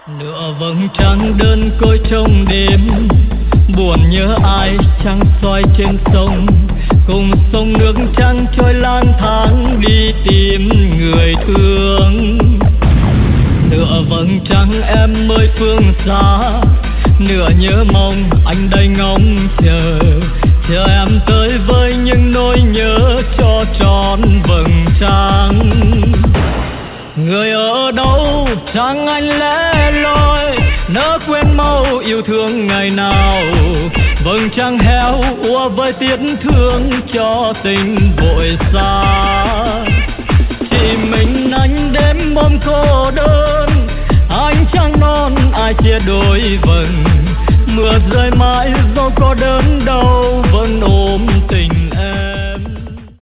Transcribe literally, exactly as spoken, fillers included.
Nửa vầng trăng đơn côi trong đêm, buồn nhớ ai trăng soi trên sông, cùng sông nước trắng trôi lang thang đi tìm người thương. Nửa vầng trăng em ơi phương xa, nửa nhớ mong anh đây ngóng chờ, chờ em tới với những nỗi nhớ cho tròn vầng trăng. Người ở đâu trăng anh lẻ loi, nỡ quên mau yêu thương ngày nào. Vầng trăng héo úa với tiếc thương cho tình vội xa. Chỉ mình anh đêm ôm cô đơn, anh trăng non ai chia đôi vầng. Mưa rơi mãi dẫu có đớn đau vẫn